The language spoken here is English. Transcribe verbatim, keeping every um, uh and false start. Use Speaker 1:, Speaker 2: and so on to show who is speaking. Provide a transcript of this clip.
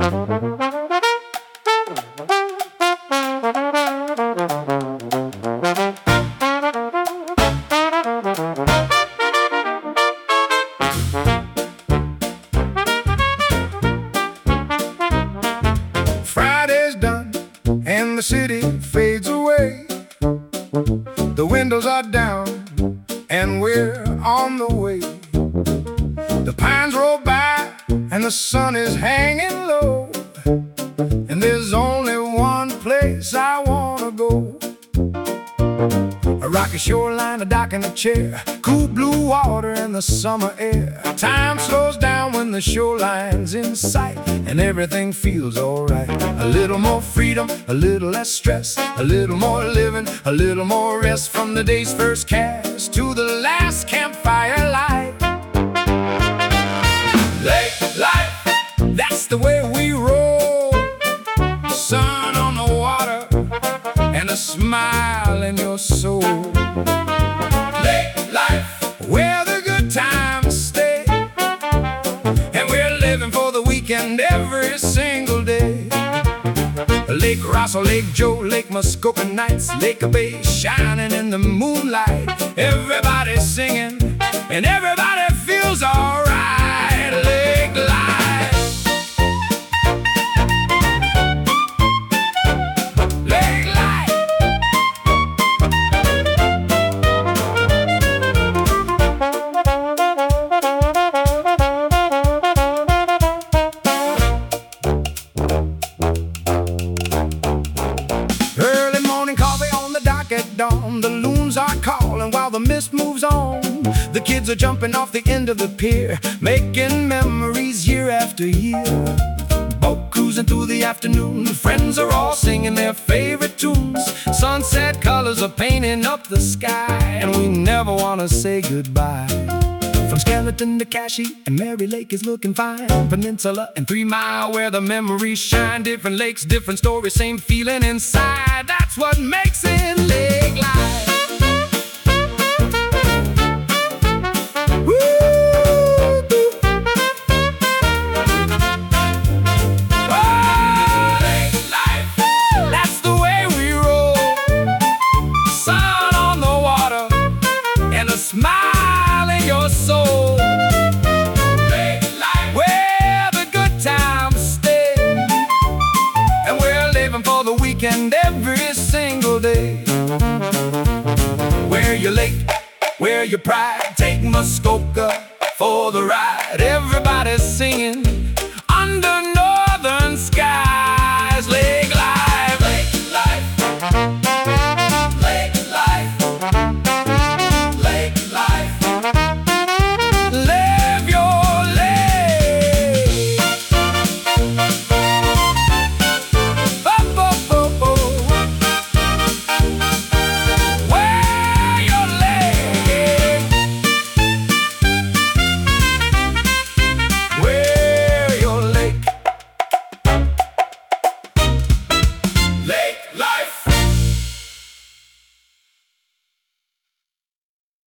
Speaker 1: Friday's done and the city fades away. The windows are down and we're on the way. The pines roll by and the sun is hanging low, and there's only one place I wanna go. A rocky shoreline, a dock and a chair, cool blue water and the summer air. Time slows down when the shoreline's in sight, and everything feels alright. A little more freedom, a little less stress, a little more living, a little more rest. From the day's first cast to the last campfire light. Lake life, that's the way we roll. Sun on the water and a smile in your soul. Lake life, where the good times stay, and we're living for the weekend every single day. Lake Rosseau, Lake Joe, Lake Muskoka nights, Lake Bay shining in the moonlight. Everybody's singing and everybody feels alright. Lake life, lake life. Early morning coffee on the dock at dawn. The loons are calling while the mist moves on. The kids are jumping off the end of the pier, making memories year after year. Boat cruising through the afternoon, friends are all singing their favorite tunes. Sunset colors are painting up the sky, and we never want to say goodbye. From Skeleton to Cashy and Mary Lake is looking fine. Peninsula and Three Mile where the memories shine. Different lakes, different stories, same feeling inside. That's what makes it lake life. Smile in your soul. Lake life, where the good times stay, and we're living for the weekend every single day. Where your lake, where your pride, take Muskoka for the ride. Everybody's singing